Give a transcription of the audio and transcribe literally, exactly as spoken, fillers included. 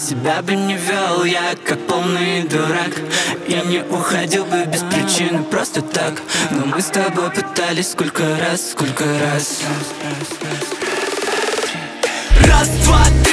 Себя бы не вел я, как полный дурак, и не уходил бы без причины просто так. Но мы с тобой пытались сколько раз, сколько раз. Раз, два,